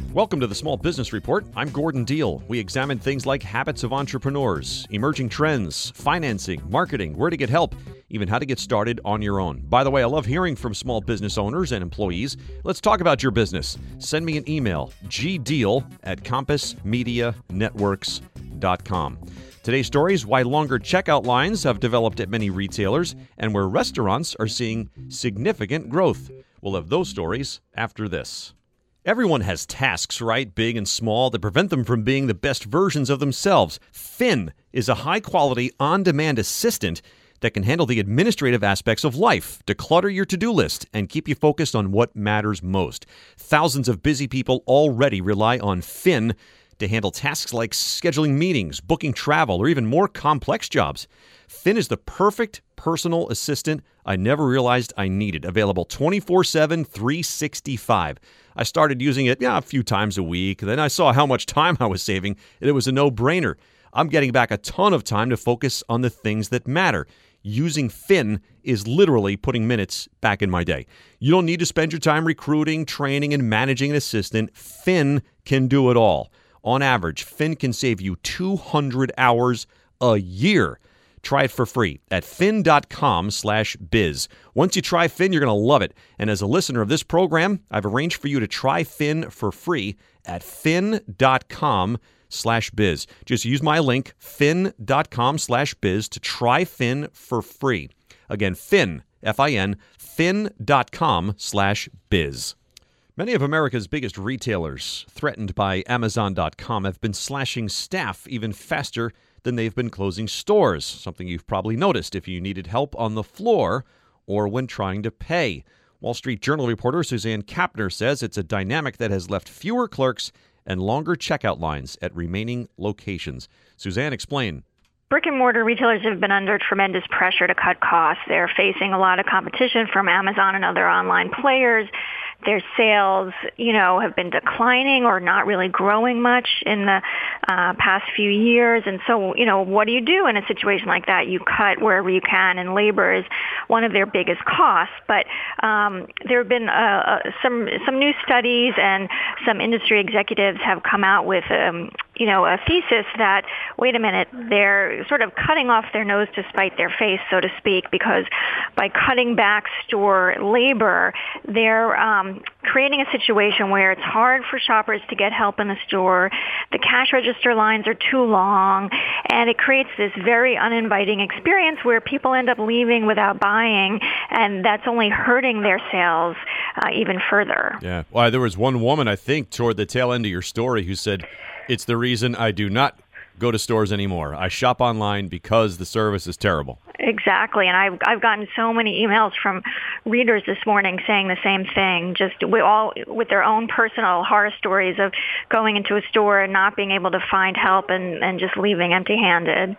Welcome to the Small Business Report. I'm Gordon Deal. We examine things like habits of entrepreneurs, emerging trends, financing, marketing, where to get help, even how to get started on your own. By the way, I love hearing from small business owners and employees. Let's talk about your business. Send me an email, gdeal@compassmedianetworks.com. Today's story is why longer checkout lines have developed at many retailers and where restaurants are seeing significant growth. We'll have those stories after this. Everyone has tasks, right, big and small, that prevent them from being the best versions of themselves. Finn is a high-quality, on-demand assistant that can handle the administrative aspects of life, declutter your to-do list, and keep you focused on what matters most. Thousands of busy people already rely on Finn to handle tasks like scheduling meetings, booking travel, or even more complex jobs. Finn is the perfect personal assistant I never realized I needed. Available 24/7, 365. I started using it a few times a week. Then I saw how much time I was saving, and it was a no-brainer. I'm getting back a ton of time to focus on the things that matter. Using Finn is literally putting minutes back in my day. You don't need to spend your time recruiting, training, and managing an assistant. Finn can do it all. On average, Finn can save you 200 hours a year. Try it for free at fin.com/biz. Once you try Finn, you're going to love it. And as a listener of this program, I've arranged for you to try Finn for free at fin.com/biz. Just use my link, fin.com/biz, to try Finn for free. Again, Finn, F-I-N, fin.com/biz. Many of America's biggest retailers, threatened by Amazon.com, have been slashing staff even faster than they've been closing stores, something you've probably noticed if you needed help on the floor or when trying to pay. Wall Street Journal reporter Suzanne Kapner says it's a dynamic that has left fewer clerks and longer checkout lines at remaining locations. Suzanne, explain. Brick-and-mortar retailers have been under tremendous pressure to cut costs. They're facing a lot of competition from Amazon and other online players. Their sales, have been declining or not really growing much in the past few years. And so, what do you do in a situation like that? You cut wherever you can, and labor is one of their biggest costs. But there have been some new studies, and some industry executives have come out with a thesis that, wait a minute, they're sort of cutting off their nose to spite their face, so to speak, because by cutting back store labor, they're creating a situation where it's hard for shoppers to get help in the store. The cash register lines are too long, and it creates this very uninviting experience where people end up leaving without buying, and that's only hurting their sales even further. Yeah. Well, there was one woman, I think, toward the tail end of your story who said, it's the reason I do not go to stores anymore. I shop online because the service is terrible. Exactly, and I've gotten so many emails from readers this morning saying the same thing, just with their own personal horror stories of going into a store and not being able to find help and just leaving empty-handed.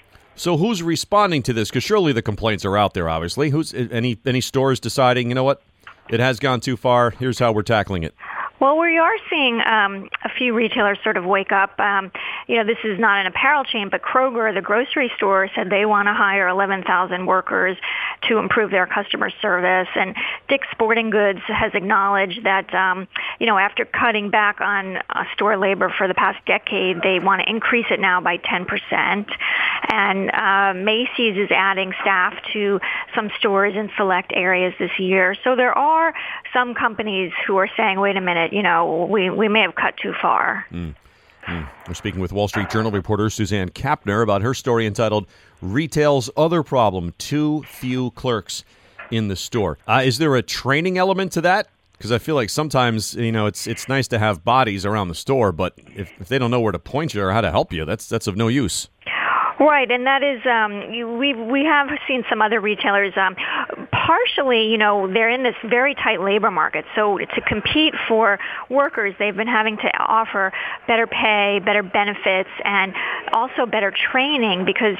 So who's responding to this? Because surely the complaints are out there, obviously. Who's any stores deciding, you know what, it has gone too far, here's how we're tackling it? Well, we are seeing a few retailers sort of wake up. This is not an apparel chain, but Kroger, the grocery store, said they want to hire 11,000 workers to improve their customer service. And Dick's Sporting Goods has acknowledged that, after cutting back on store labor for the past decade, they want to increase it now by 10%. And Macy's is adding staff to some stores in select areas this year. So there are some companies who are saying, wait a minute, we may have cut too far. We're speaking with Wall Street Journal reporter Suzanne Kapner about her story entitled Retail's Other Problem, Too Few Clerks in the Store. Is there a training element to that? Because I feel like sometimes, it's nice to have bodies around the store, but if they don't know where to point you or how to help you, that's of no use. Right, and that is, we have seen some other retailers, partially, they're in this very tight labor market. So to compete for workers, they've been having to offer better pay, better benefits, and also better training because,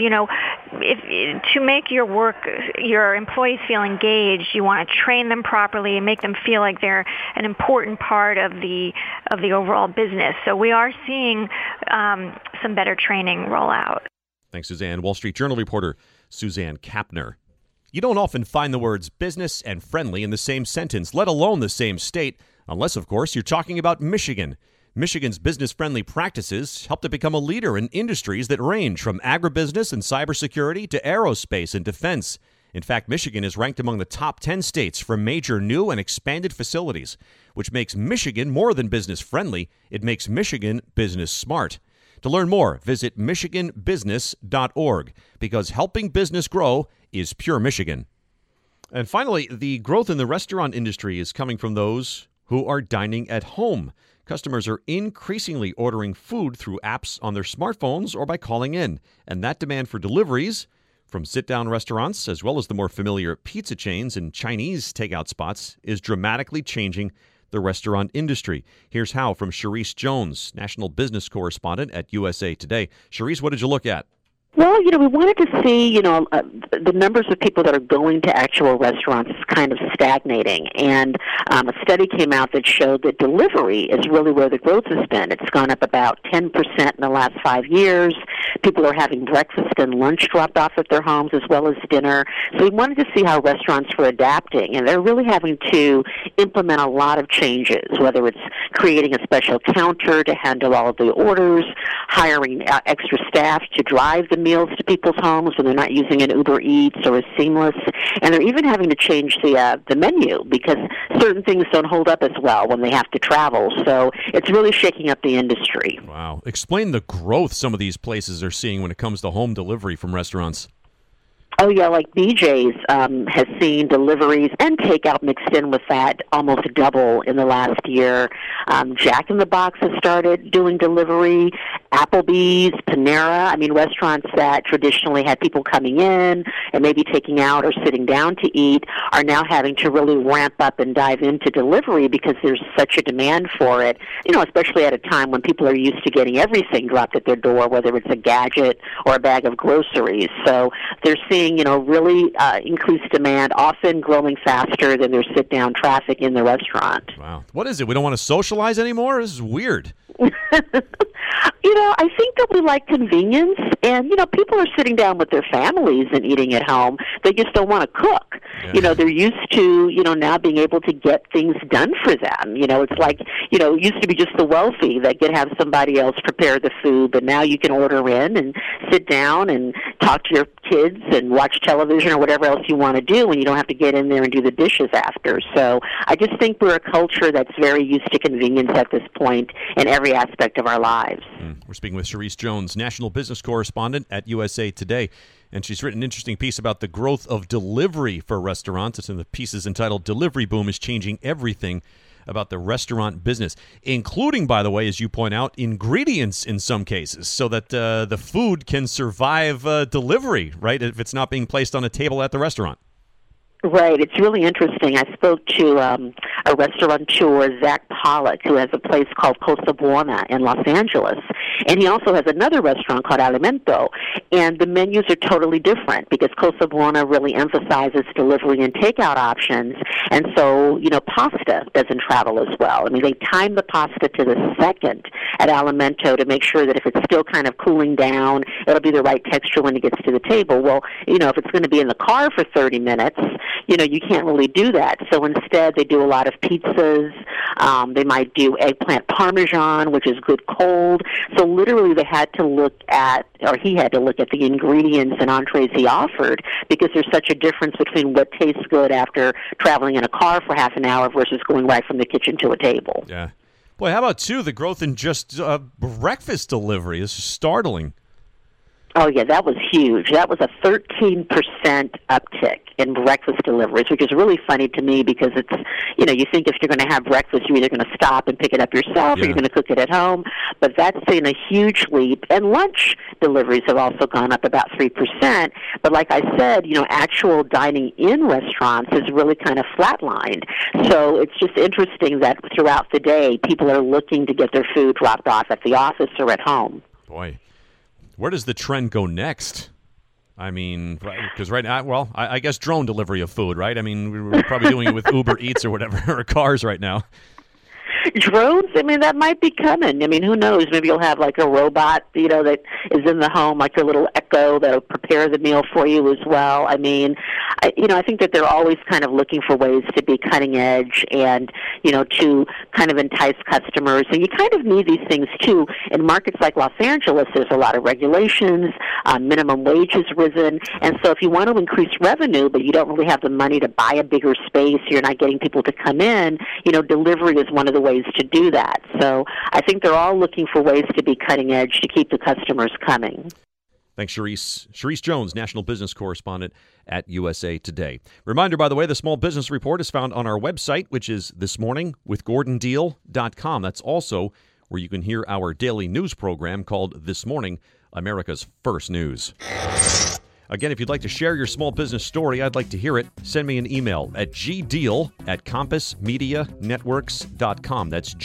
to make your employees feel engaged, you want to train them properly and make them feel like they're an important part of the overall business. So we are seeing some better training roll out. Thanks, Suzanne. Wall Street Journal reporter Suzanne Kapner. You don't often find the words business and friendly in the same sentence, let alone the same state, unless, of course, you're talking about Michigan. Michigan's business-friendly practices helped it become a leader in industries that range from agribusiness and cybersecurity to aerospace and defense. In fact, Michigan is ranked among the top 10 states for major new and expanded facilities, which makes Michigan more than business-friendly. It makes Michigan business-smart. To learn more, visit michiganbusiness.org, because helping business grow is pure Michigan. And finally, the growth in the restaurant industry is coming from those who are dining at home. Customers are increasingly ordering food through apps on their smartphones or by calling in, and that demand for deliveries from sit-down restaurants, as well as the more familiar pizza chains and Chinese takeout spots, is dramatically changing the restaurant industry. Here's how from Cherise Jones, national business correspondent at USA Today. Cherise, what did you look at? Well, we wanted to see, the numbers of people that are going to actual restaurants is kind of stagnating. And a study came out that showed that delivery is really where the growth has been. It's gone up about 10% in the last 5 years. People are having breakfast and lunch dropped off at their homes as well as dinner. So we wanted to see how restaurants were adapting. And they're really having to implement a lot of changes, whether it's creating a special counter to handle all of the orders, hiring extra staff to drive the meals to people's homes when they're not using an Uber Eats or a Seamless, and they're even having to change the menu because certain things don't hold up as well when they have to travel. So it's really shaking up the industry. Wow. Explain the growth some of these places are seeing when it comes to home delivery from restaurants. Oh, yeah, like BJ's has seen deliveries and takeout mixed in with that almost double in the last year. Jack in the Box has started doing delivery. Applebee's, Panera, restaurants that traditionally had people coming in and maybe taking out or sitting down to eat are now having to really ramp up and dive into delivery because there's such a demand for it, especially at a time when people are used to getting everything dropped at their door, whether it's a gadget or a bag of groceries. So they're seeing really increased demand, often growing faster than their sit-down traffic in the restaurant. Wow. What is it? We don't want to socialize anymore? This is weird. I think that we like convenience, and, people are sitting down with their families and eating at home. They just don't want to cook. Yeah. They're used to, now being able to get things done for them. It's like, it used to be just the wealthy that could have somebody else prepare the food, but now you can order in and sit down and talk to your kids and watch television or whatever else you want to do, and you don't have to get in there and do the dishes after. So I just think we're a culture that's very used to convenience at this point in every aspect of our lives. We're speaking with Cherise Jones, national business correspondent at USA Today, and she's written an interesting piece about the growth of delivery for restaurants. It's in the piece is entitled "Delivery Boom is Changing Everything About the Restaurant Business," including, by the way, as you point out, ingredients in some cases, so that the food can survive delivery, right, if it's not being placed on a table at the restaurant. Right. It's really interesting. I spoke to a restaurateur, Zach Pollock, who has a place called Cosa Buona in Los Angeles. And he also has another restaurant called Alimento. And the menus are totally different because Cosa Buona really emphasizes delivery and takeout options. And so, pasta doesn't travel as well. They time the pasta to the second at Alimento to make sure that if it's still kind of cooling down, it'll be the right texture when it gets to the table. Well, if it's going to be in the car for 30 minutes, you can't really do that. So instead, they do a lot of pizzas. They might do eggplant parmesan, which is good cold. So literally, he had to look at the ingredients and entrees he offered because there's such a difference between what tastes good after traveling in a car for half an hour versus going right from the kitchen to a table. Yeah. Boy, how about, too, the growth in just breakfast delivery is startling. Oh, yeah, that was huge. That was a 13% uptick in breakfast deliveries, which is really funny to me because it's, you think if you're going to have breakfast, you're either going to stop and pick it up yourself or you're going to cook it at home. But that's been a huge leap. And lunch deliveries have also gone up about 3%. But like I said, actual dining in restaurants is really kind of flatlined. So it's just interesting that throughout the day, people are looking to get their food dropped off at the office or at home. Boy. Where does the trend go next? Because right now, I guess drone delivery of food, right? We're probably doing it with Uber Eats or whatever, or cars right now. Drones, that might be coming. Who knows? Maybe you'll have like a robot, that is in the home, like your little Echo go that'll prepare the meal for you as well. I mean, I think that they're always kind of looking for ways to be cutting edge and, to kind of entice customers. And you kind of need these things, too. In markets like Los Angeles, there's a lot of regulations, minimum wage has risen. And so if you want to increase revenue, but you don't really have the money to buy a bigger space, you're not getting people to come in, delivery is one of the ways to do that. So I think they're all looking for ways to be cutting edge to keep the customers coming. Thanks, Sharice. Sharice Jones, national business correspondent at USA Today. Reminder, by the way, the Small Business Report is found on our website, which is thismorningwithgordondeal.com. That's also where you can hear our daily news program called This Morning, America's First News. Again, if you'd like to share your small business story, I'd like to hear it. Send me an email at gdeal@compassmedianetworks.com. That's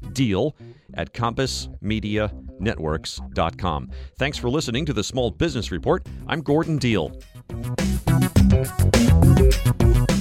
gdeal@compassmedianetworks.com. Thanks for listening to the Small Business Report. I'm Gordon Deal.